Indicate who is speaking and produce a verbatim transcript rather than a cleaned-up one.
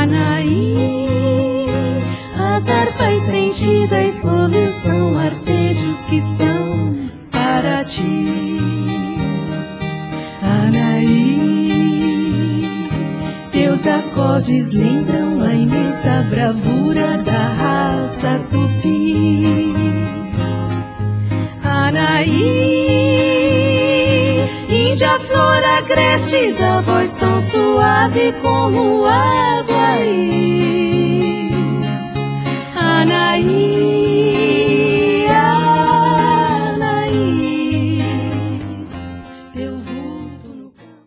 Speaker 1: Anaí, as harpas sentidas sob são arpejos que são para ti. Anaí, teus acordes lembram a imensa bravura da raça tupi. Anaí, índia flor agreste da voz tão suave como o Aguaí. Anaí,